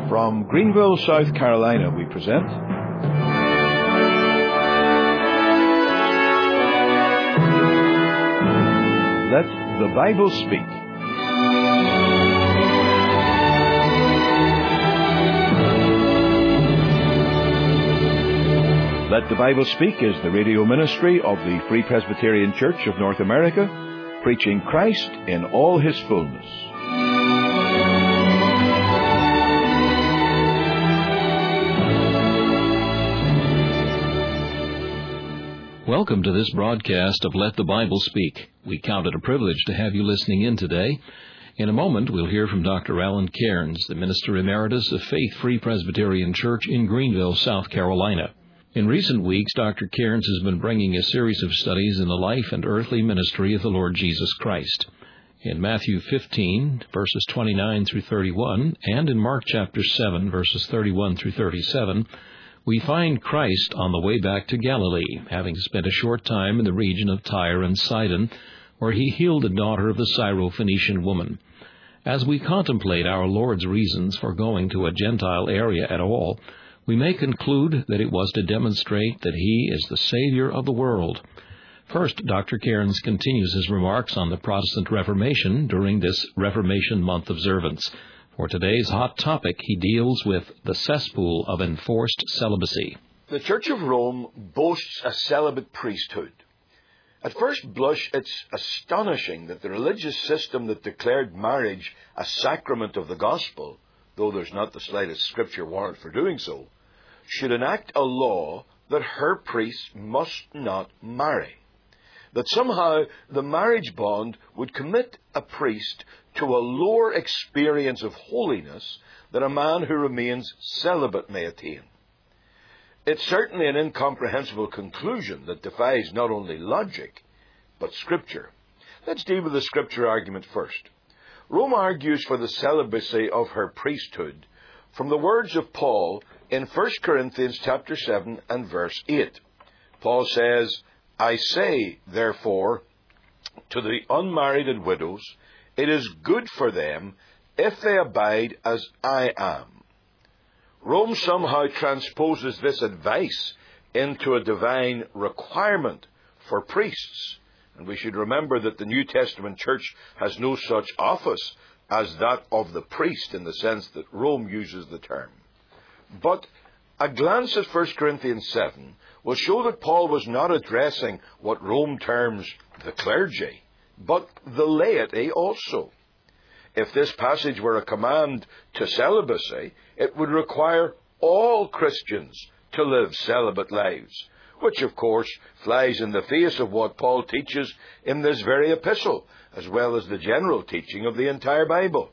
From Greenville, South Carolina, we present Let the Bible Speak. Let the Bible Speak is the radio ministry of the Free Presbyterian Church of North America, preaching Christ in all His fullness. Welcome to this broadcast of Let the Bible Speak. We count it a privilege to have you listening in today. In a moment, we'll hear from Dr. Alan Cairns, the Minister Emeritus of Faith Free Presbyterian Church in Greenville, South Carolina. In recent weeks, Dr. Cairns has been bringing a series of studies in the life and earthly ministry of the Lord Jesus Christ. In Matthew 15, verses 29 through 31, and in Mark chapter 7, verses 31 through 37, we find Christ on the way back to Galilee, having spent a short time in the region of Tyre and Sidon, where he healed the daughter of the Syrophoenician woman. As we contemplate our Lord's reasons for going to a Gentile area at all, we may conclude that it was to demonstrate that He is the Savior of the world. First, Dr. Cairns continues his remarks on the Protestant Reformation during this Reformation Month observance. For today's hot topic, he deals with the cesspool of enforced celibacy. The Church of Rome boasts a celibate priesthood. At first blush, it's astonishing that the religious system that declared marriage a sacrament of the gospel, though there's not the slightest scripture warrant for doing so, should enact a law that her priests must not marry. That somehow the marriage bond would commit a priest to a lower experience of holiness than a man who remains celibate may attain. It's certainly an incomprehensible conclusion that defies not only logic, but Scripture. Let's deal with the Scripture argument first. Rome argues for the celibacy of her priesthood from the words of Paul in 1 Corinthians chapter 7 and verse 8. Paul says, I say, therefore, to the unmarried and widows, it is good for them if they abide as I am. Rome somehow transposes this advice into a divine requirement for priests. And we should remember that the New Testament church has no such office as that of the priest in the sense that Rome uses the term. But a glance at 1 Corinthians 7 will show that Paul was not addressing what Rome terms the clergy, but the laity also. If this passage were a command to celibacy, it would require all Christians to live celibate lives, which of course flies in the face of what Paul teaches in this very epistle, as well as the general teaching of the entire Bible.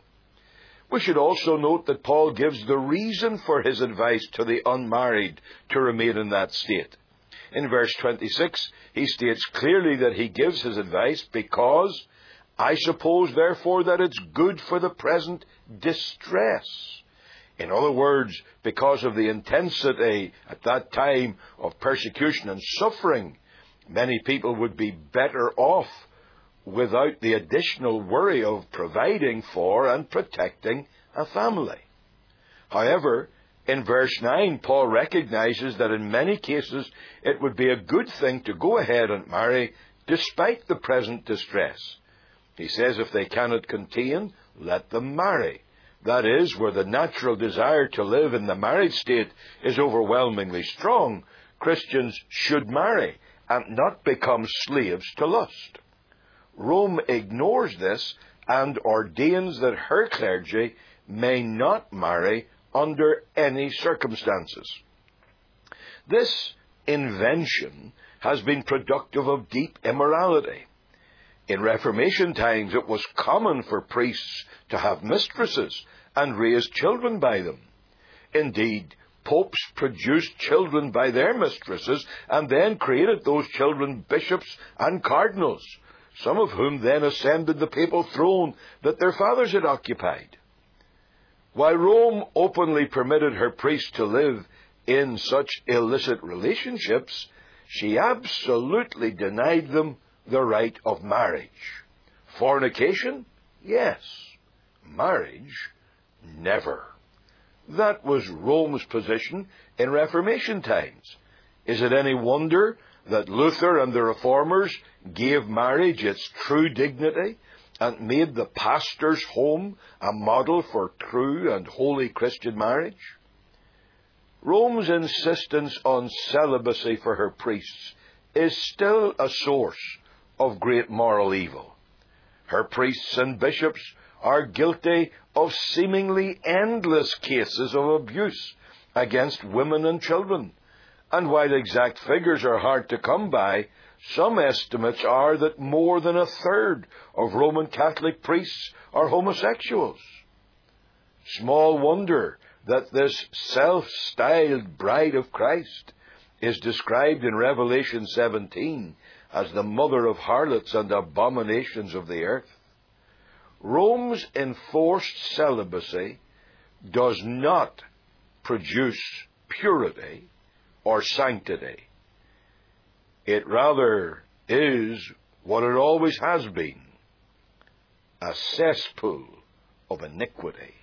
We should also note that Paul gives the reason for his advice to the unmarried to remain in that state. In verse 26, he states clearly that he gives his advice because, I suppose, therefore, that it's good for the present distress. In other words, because of the intensity at that time of persecution and suffering, many people would be better off without the additional worry of providing for and protecting a family. However, in verse 9, Paul recognizes that in many cases it would be a good thing to go ahead and marry despite the present distress. He says if they cannot contain, let them marry. That is, where the natural desire to live in the married state is overwhelmingly strong, Christians should marry and not become slaves to lust. Rome ignores this and ordains that her clergy may not marry under any circumstances. This invention has been productive of deep immorality. In Reformation times, it was common for priests to have mistresses and raise children by them. Indeed, popes produced children by their mistresses and then created those children bishops and cardinals, some of whom then ascended the papal throne that their fathers had occupied. While Rome openly permitted her priests to live in such illicit relationships, she absolutely denied them the right of marriage. Fornication? Yes. Marriage? Never. That was Rome's position in Reformation times. Is it any wonder that Luther and the Reformers gave marriage its true dignity and made the pastor's home a model for true and holy Christian marriage? Rome's insistence on celibacy for her priests is still a source of great moral evil. Her priests and bishops are guilty of seemingly endless cases of abuse against women and children. And while exact figures are hard to come by, some estimates are that more than a third of Roman Catholic priests are homosexuals. Small wonder that this self-styled bride of Christ is described in Revelation 17 as the mother of harlots and abominations of the earth. Rome's enforced celibacy does not produce purity or sanctity. It rather is what it always has been, a cesspool of iniquity.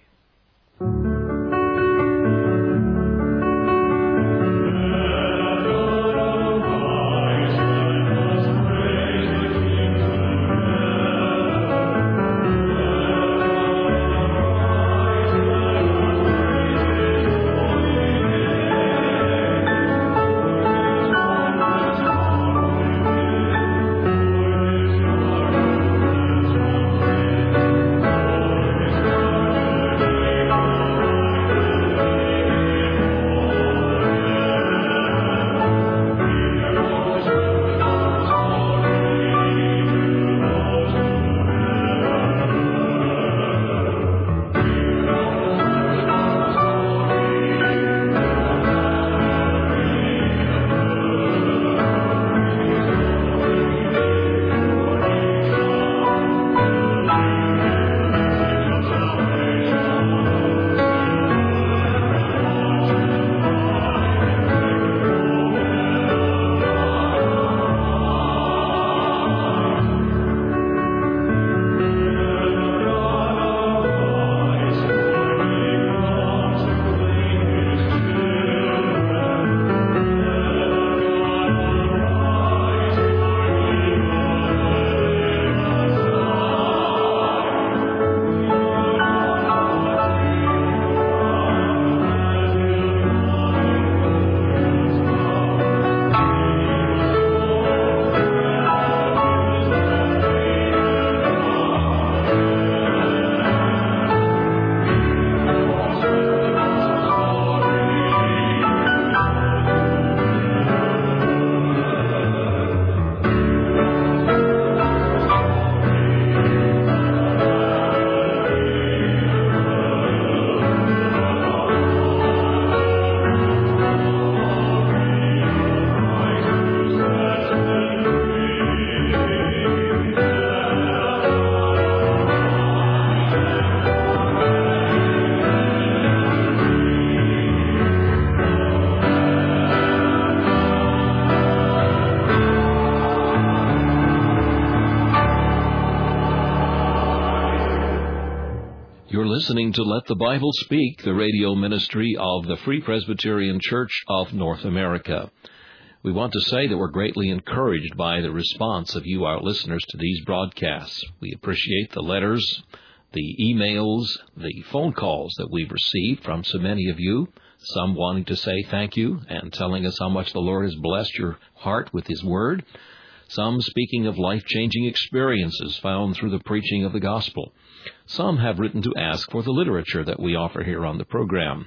Listening to Let the Bible Speak, the radio ministry of the Free Presbyterian Church of North America. We want to say that we're greatly encouraged by the response of you, our listeners, to these broadcasts. We appreciate the letters, the emails, the phone calls that we've received from so many of you, some wanting to say thank you and telling us how much the Lord has blessed your heart with His Word, some speaking of life-changing experiences found through the preaching of the gospel. Some have written to ask for the literature that we offer here on the program.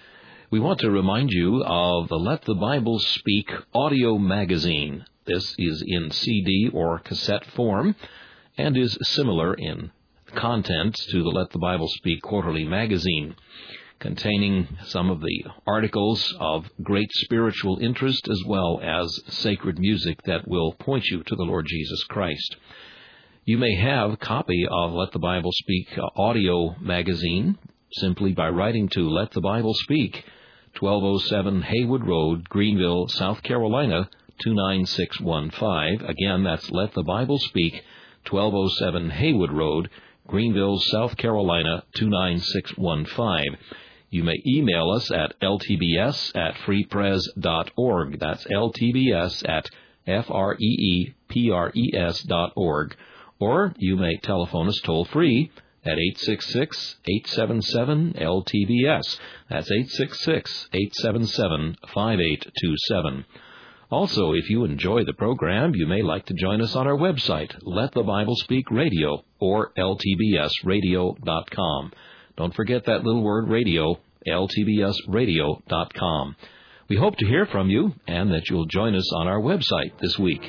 We want to remind you of the Let the Bible Speak audio magazine. This is in CD or cassette form and is similar in content to the Let the Bible Speak quarterly magazine, containing some of the articles of great spiritual interest as well as sacred music that will point you to the Lord Jesus Christ. You may have a copy of Let the Bible Speak audio magazine simply by writing to Let the Bible Speak, 1207 Haywood Road, Greenville, South Carolina, 29615. Again, that's Let the Bible Speak, 1207 Haywood Road, Greenville, South Carolina, 29615. You may email us at ltbs@freepres.org. That's ltbs@freepres.org. Or you may telephone us toll-free at 866-877-LTBS. That's 866-877-5827. Also, if you enjoy the program, you may like to join us on our website, Let the Bible Speak Radio, or ltbsradio.com. Don't forget that little word radio, ltbsradio.com. We hope to hear from you and that you'll join us on our website this week.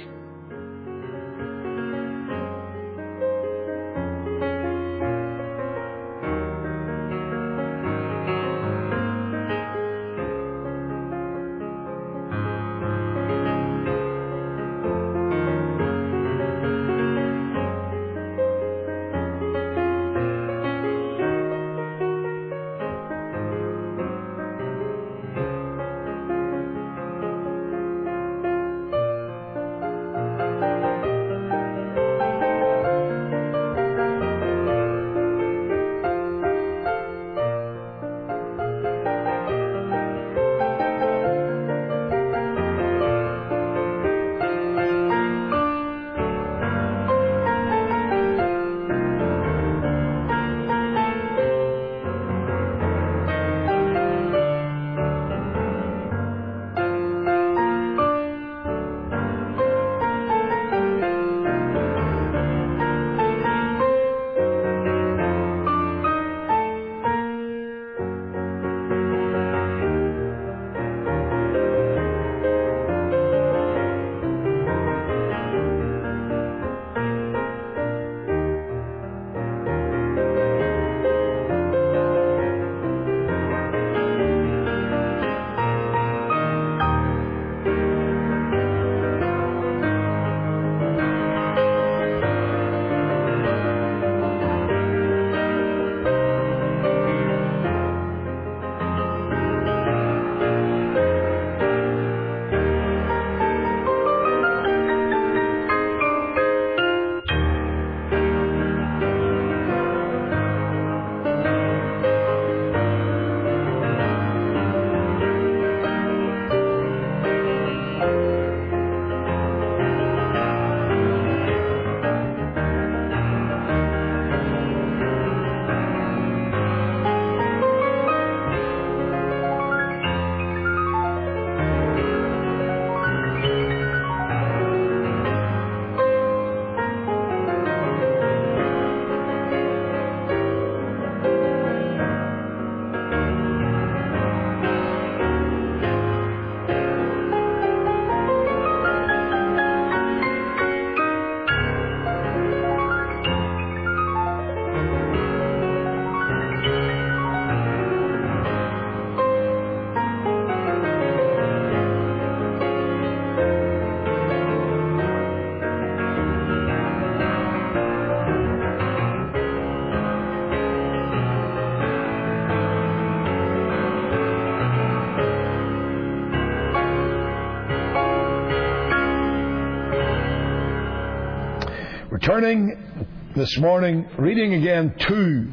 Turning this morning, reading again two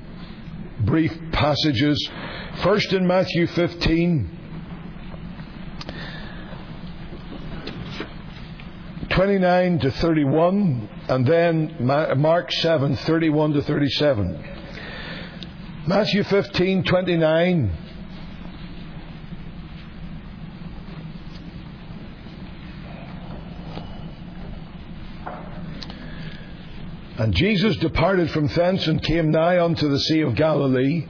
brief passages. First in Matthew 15, 29 to 31, and then Mark 7, 31 to 37. Matthew 15, 29. And Jesus departed from thence and came nigh unto the Sea of Galilee,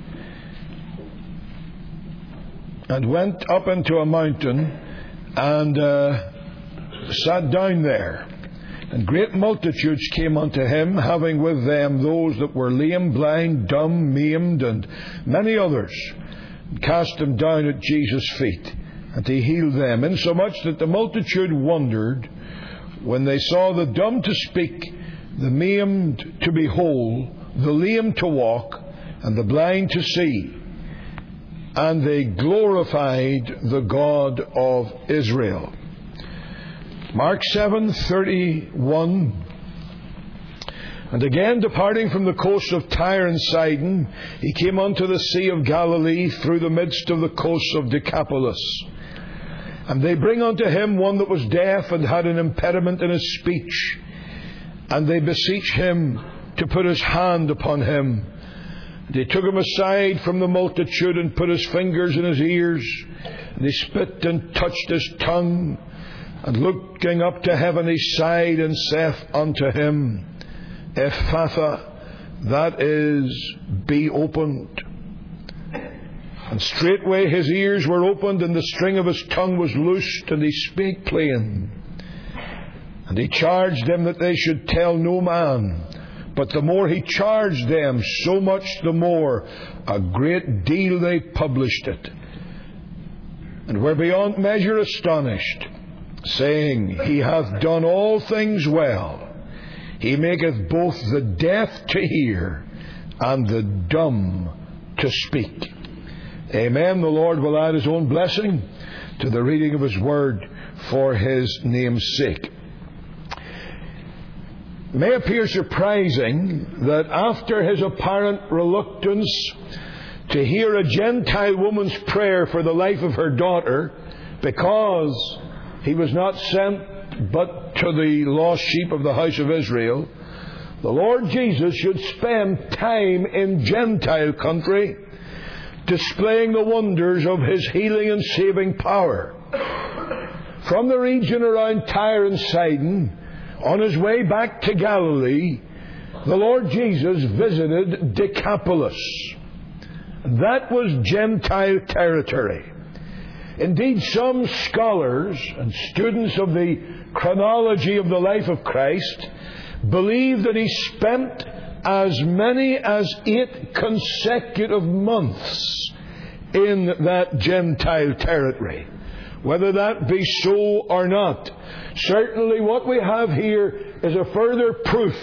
and went up into a mountain, and sat down there. And great multitudes came unto him, having with them those that were lame, blind, dumb, maimed, and many others, and cast them down at Jesus' feet, and he healed them, insomuch that the multitude wondered when they saw the dumb to speak, the maimed to be whole, the lame to walk, and the blind to see. And they glorified the God of Israel. Mark 7:31. And again, departing from the coast of Tyre and Sidon, he came unto the Sea of Galilee through the midst of the coasts of Decapolis. And they bring unto him one that was deaf and had an impediment in his speech. And they beseech him to put his hand upon him. And he took him aside from the multitude and put his fingers in his ears. And he spit and touched his tongue. And looking up to heaven, he sighed and saith unto him, Ephphatha, that is, be opened. And straightway his ears were opened, and the string of his tongue was loosed, and he spake plain. And he charged them that they should tell no man. But the more he charged them, so much the more a great deal they published it, and were beyond measure astonished, saying, He hath done all things well. He maketh both the deaf to hear and the dumb to speak. Amen. The Lord will add His own blessing to the reading of His Word for His name's sake. It may appear surprising that after his apparent reluctance to hear a Gentile woman's prayer for the life of her daughter, because he was not sent but to the lost sheep of the house of Israel, the Lord Jesus should spend time in Gentile country displaying the wonders of His healing and saving power. From the region around Tyre and Sidon, on His way back to Galilee, the Lord Jesus visited Decapolis. That was Gentile territory. Indeed, some scholars and students of the chronology of the life of Christ believe that He spent as many as 8 consecutive months in that Gentile territory. Whether that be so or not, certainly what we have here is a further proof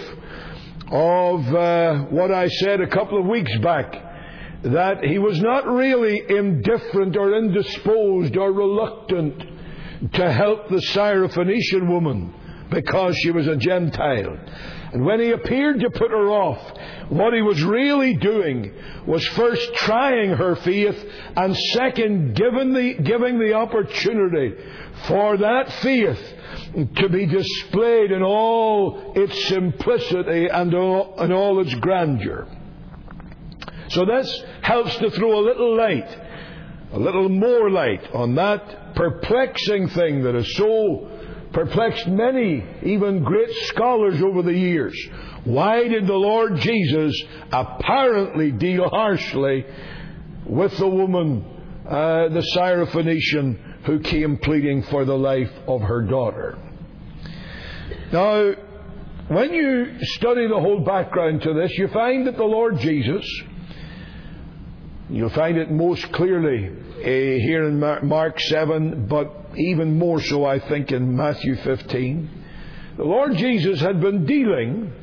of what I said a couple of weeks back, that He was not really indifferent or indisposed or reluctant to help the Syrophoenician woman because she was a Gentile. And when He appeared to put her off, what He was really doing was first trying her faith, and second giving the opportunity for that faith to be displayed in all its simplicity and in all its grandeur. So this helps to throw a little more light on that perplexing thing that has so perplexed many, even great scholars over the years. Why did the Lord Jesus apparently deal harshly with the woman, the Syrophoenician, who came pleading for the life of her daughter? Now, when you study the whole background to this, you find that the Lord Jesus, you'll find it most clearly here in Mark 7, but even more so, I think, in Matthew 15. The Lord Jesus had been dealing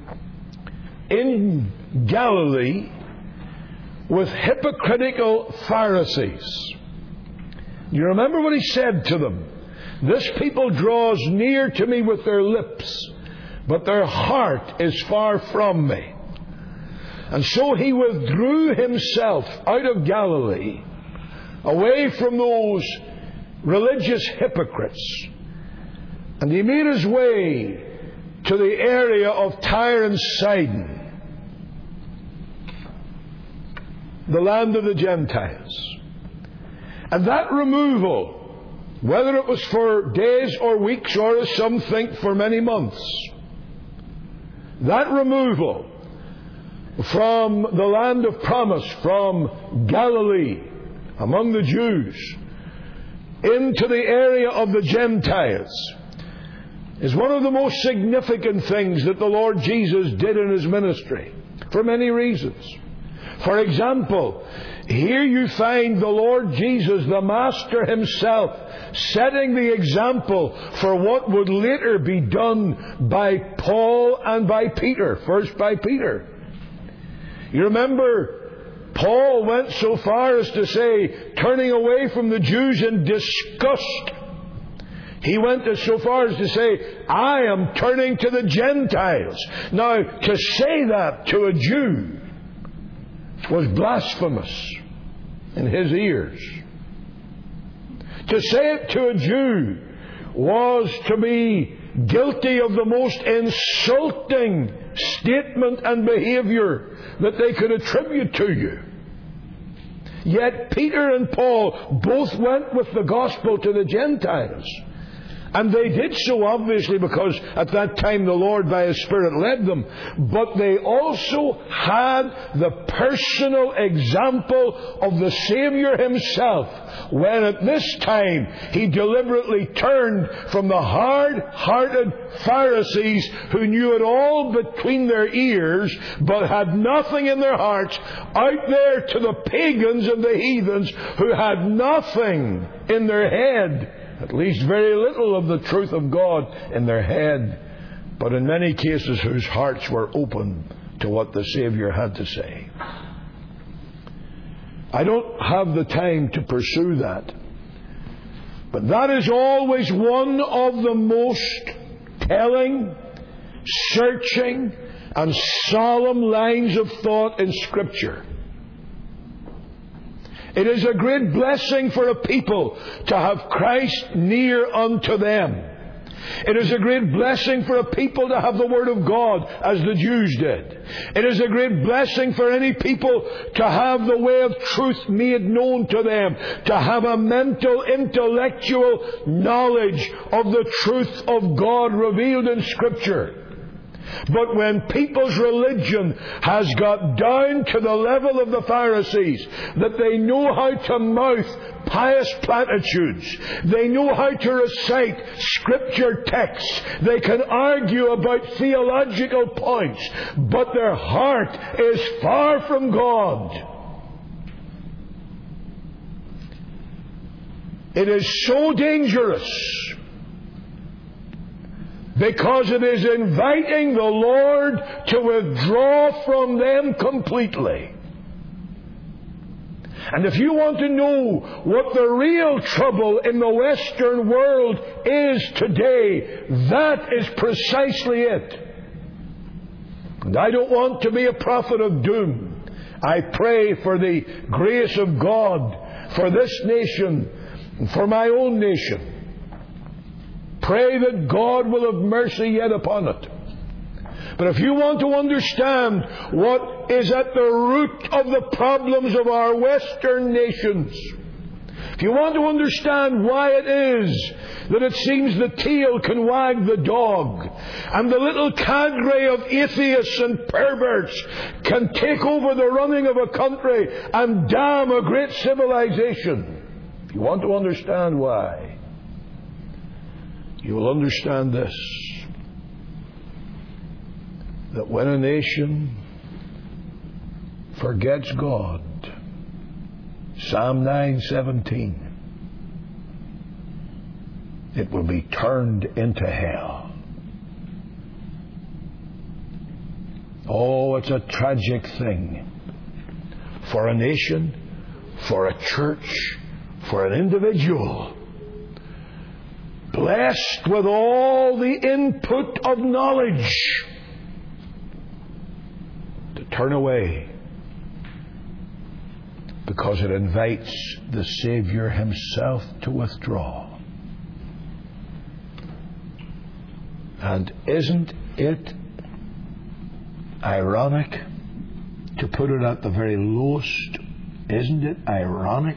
in Galilee with hypocritical Pharisees. You remember what He said to them? This people draws near to me with their lips, but their heart is far from me. And so He withdrew Himself out of Galilee, away from those religious hypocrites. And He made His way to the area of Tyre and Sidon, the land of the Gentiles. And that removal, whether it was for days or weeks, or as some think for many months, that removal from the land of promise, from Galilee, among the Jews, into the area of the Gentiles, is one of the most significant things that the Lord Jesus did in His ministry, for many reasons. For example, here you find the Lord Jesus, the Master Himself, setting the example for what would later be done by Paul and by Peter. First by Peter. You remember, Paul went so far as to say, turning away from the Jews in disgust, He went so far as to say, I am turning to the Gentiles. Now, to say that to a Jew was blasphemous in his ears. To say it to a Jew was to be guilty of the most insulting statement and behavior that they could attribute to you. Yet Peter and Paul both went with the gospel to the Gentiles. And they did so obviously because at that time the Lord by His Spirit led them. But they also had the personal example of the Savior Himself, when at this time He deliberately turned from the hard-hearted Pharisees who knew it all between their ears but had nothing in their hearts, out there to the pagans and the heathens who had nothing in their head. At least very little of the truth of God in their head, but in many cases whose hearts were open to what the Savior had to say. I don't have the time to pursue that, but that is always one of the most telling, searching, and solemn lines of thought in Scripture. It is a great blessing for a people to have Christ near unto them. It is a great blessing for a people to have the Word of God, as the Jews did. It is a great blessing for any people to have the way of truth made known to them, to have a mental, intellectual knowledge of the truth of God revealed in Scripture. But when people's religion has got down to the level of the Pharisees, that they know how to mouth pious platitudes, they know how to recite Scripture texts, they can argue about theological points, but their heart is far from God. It is so dangerous, because it is inviting the Lord to withdraw from them completely. And if you want to know what the real trouble in the Western world is today, that is precisely it. And I don't want to be a prophet of doom. I pray for the grace of God for this nation and for my own nation. Pray that God will have mercy yet upon it. But if you want to understand what is at the root of the problems of our Western nations, if you want to understand why it is that it seems the tail can wag the dog, and the little cadre of atheists and perverts can take over the running of a country and damn a great civilization, if you want to understand why, you will understand this: that when a nation forgets God, Psalm 9:17, it will be turned into hell. Oh, it's a tragic thing for a nation, for a church, for an individual, blessed with all the input of knowledge, to turn away, because it invites the Savior Himself to withdraw. And isn't it ironic, to put it at the very lowest, isn't it ironic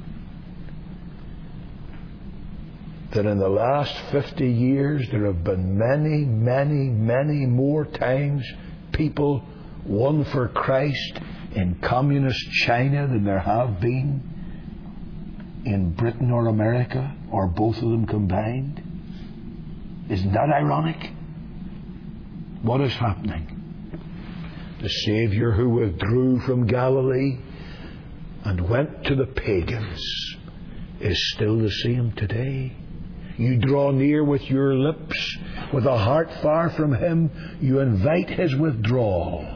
that in the last 50 years there have been many, many, many more times people won for Christ in communist China than there have been in Britain or America, or both of them combined? Isn't that ironic? What is happening? The Savior who withdrew from Galilee and went to the pagans is still the same today. You draw near with your lips, with a heart far from Him, you invite His withdrawal.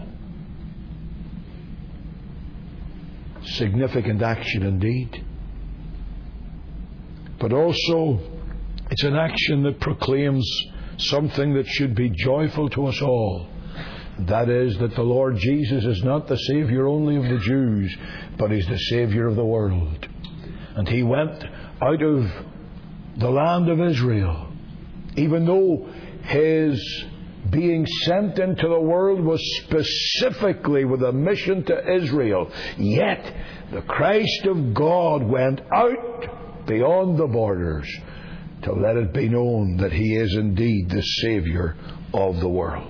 Significant action indeed. But also, It's an action that proclaims something that should be joyful to us all. That is, that the Lord Jesus is not the Saviour only of the Jews, but He's the Saviour of the world. And He went out of the land of Israel, even though His being sent into the world was specifically with a mission to Israel. Yet the Christ of God went out beyond the borders to let it be known that He is indeed the Saviour of the world.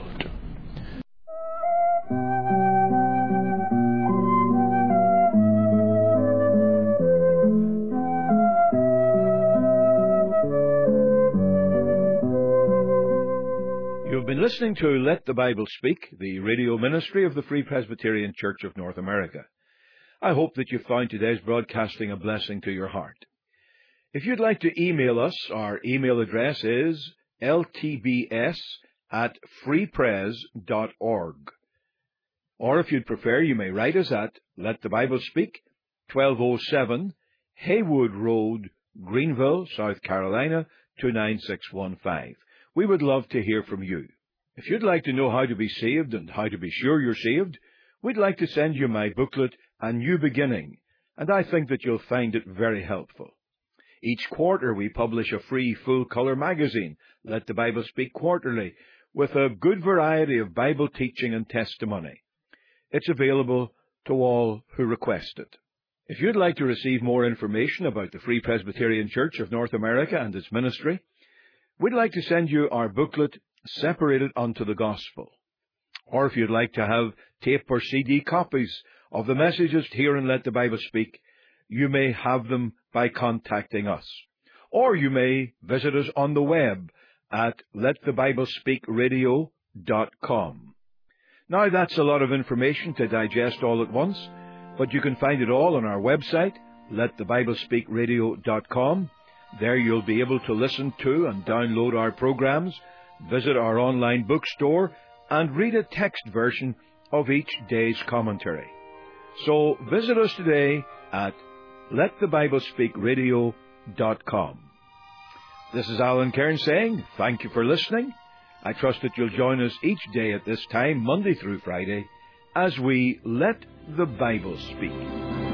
You've been listening to Let the Bible Speak, the radio ministry of the Free Presbyterian Church of North America. I hope that you found today's broadcasting a blessing to your heart. If you'd like to email us, our email address is ltbs@freepres.org. Or if you'd prefer, you may write us at Let the Bible Speak, 1207 Haywood Road, Greenville, South Carolina, 29615. We would love to hear from you. If you'd like to know how to be saved and how to be sure you're saved, we'd like to send you my booklet, A New Beginning, and I think that you'll find it very helpful. Each quarter we publish a free full-color magazine, Let the Bible Speak Quarterly, with a good variety of Bible teaching and testimony. It's available to all who request it. If you'd like to receive more information about the Free Presbyterian Church of North America and its ministry, we'd like to send you our booklet, Separated Unto the Gospel. Or if you'd like to have tape or CD copies of the messages here in Let the Bible Speak, you may have them by contacting us. Or you may visit us on the web at letthebiblespeakradio.com. Now that's a lot of information to digest all at once, but you can find it all on our website, letthebiblespeakradio.com. There you'll be able to listen to and download our programs, visit our online bookstore, and read a text version of each day's commentary. So visit us today at letthebiblespeakradio.com. This is Alan Cairns saying thank you for listening. I trust that you'll join us each day at this time, Monday through Friday, as we Let the Bible Speak.